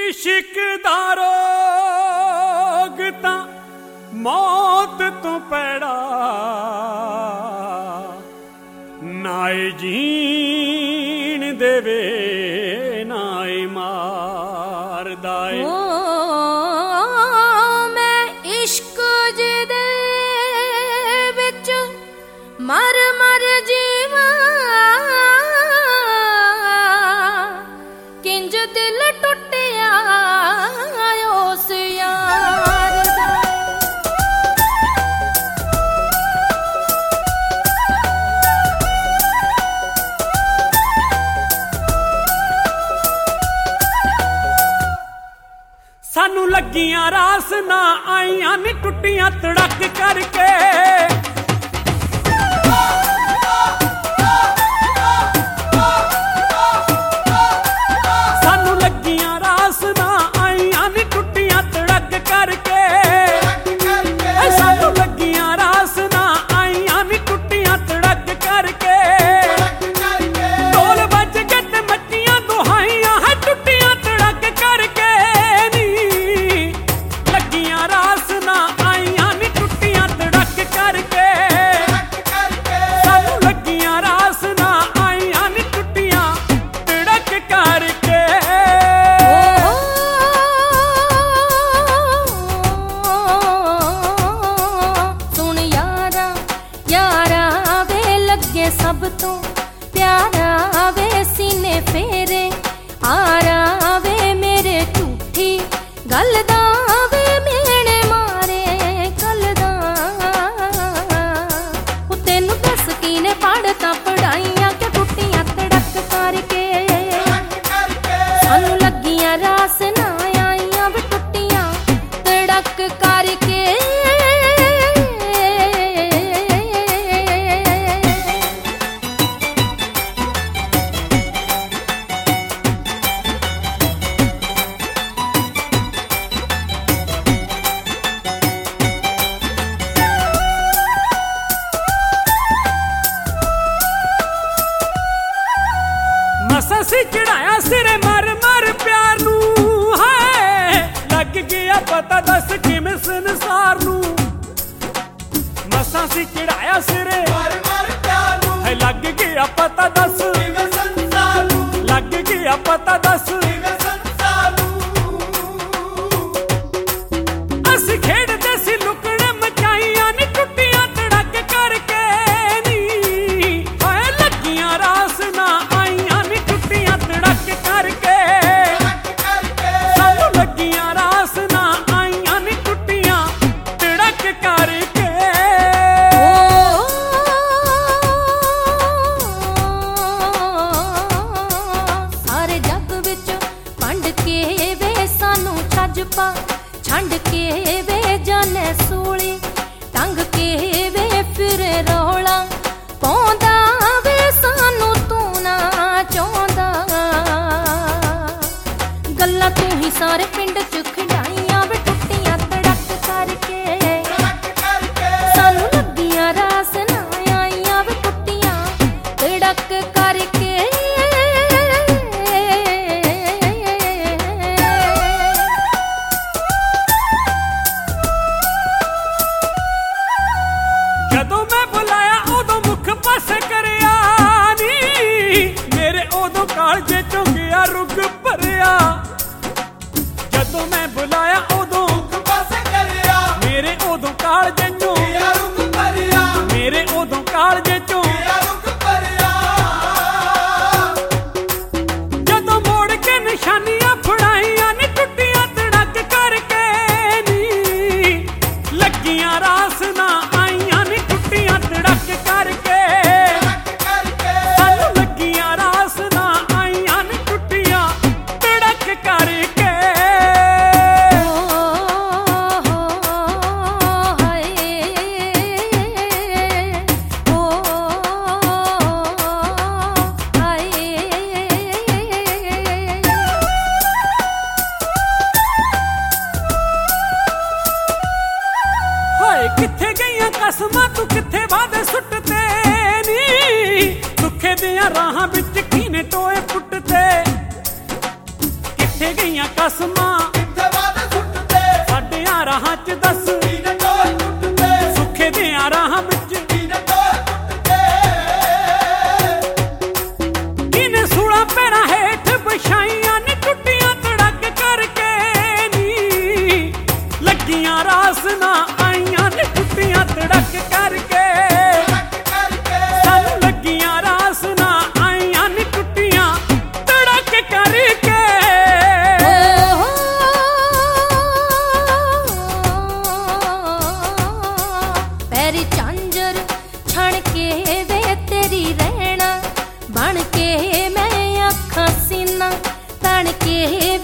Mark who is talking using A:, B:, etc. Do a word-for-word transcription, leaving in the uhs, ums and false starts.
A: इश्क दा रोग तां मौत तो पैड़ा नाए जीण देवे नाए मारदा ए।
B: मैं इश्क जिदे विच मर मर जीवा किंज दिल टुटिया उस यार दा।
A: सानू लगियां रास ना आईयां नी टुटियां तड़क करके। सानू लगियां रास ना आईयां नी टुटियां तड़क करके। सानू लगियां रास ना आईयां नी टुटियां तड़क करके। ढोल बज के ते मच्चियां दुहाइयां है टुटियां तड़क करके।
B: सब तो प्यारा वे सीने फेरे आरा वे मेरे झूठी गल दा वे मेरे मारे कल दा। तेनू दस कीने पढ़ता पढ़ाइयां के टुटियां तड़क करके। सानू लगियां रास ना आईयां वे टुटियां तड़क करके।
A: मसासी चढ़ाया सिरे मर मर प्यार नू है लग गया पता दस किवें संसार नू। मसासी चढ़ाया सिरे मर मर प्यार नू है लग गया पता दस किवें संसार नू। लग गया पता दस किवें संसार नू। असी खेडदे सी लुकड़े मचाइयां नी टुटियां तड़क करके। नी हाय लगियां रास ना आईयां नी टुटियां तड़क करके। सानू लगियां रास ना आईयां नी टुटियां तड़क करके।
B: सारे जग विच पंड के वे सानू छज पा छंड के वे जाने सूली टंग के वे फिर रौला पौंदा वे सानू तू ना चाहुंदा। गल्लां तू ही सारे पिंड च खिडाइयां वे टुटियां तड़क करके। सानू लगियां रास ना आईयां वे टुटियां तड़क करके।
A: जदों मैं बुलाया उदों मुख पासे करिया नी मेरे उदों कालजे चों गया रुग भरिया। जदों मैं बुलाया उदों मुख पासे करिया मेरे उदों कालजे चों गया रुग भरिया। मेरे उदों कालजे चों गया रुग भरिया। जदों मोड़ के निशानियां फड़ाइयां नी टुटियां तड़क करके। नी लगियां रास ना आईयां नी टुटियां तड़क करके। सानू लगियां रास ना आईयां नी टुटियां दस मां
C: ਕਿੱਥੇ ਵਾਦੇ ਸੁੱਟਦੇ
A: साडियां राहां च दस
C: ਕੀਨੇ ਟੋਏ ਟੁੱਟਦੇ
A: सुखे दियां राहां विच
C: ਕੀਨੇ ਟੋਏ ਟੁੱਟਦੇ
A: किने सूला पैड़ा हेठ बिछाइयां ने टुटियां तड़क करके नी लगियां रास ना आईयां ने टुटियां तड़क करके
C: ਟੜਕ ਕਰਕੇ
A: सानू लगियां रास ना आईयां ने टुटियां तड़क करके
B: ਪੈਰੀ ਝਾਂਜਰ ਛਣ ਕੇ ਵੇ ਤੇਰੀ ਰਹਿਣਾ ਬਣ ਕੇ ਮੈਂ ਅੱਖਾਂ ਸੀਨਾ ਤਣ ਕੇ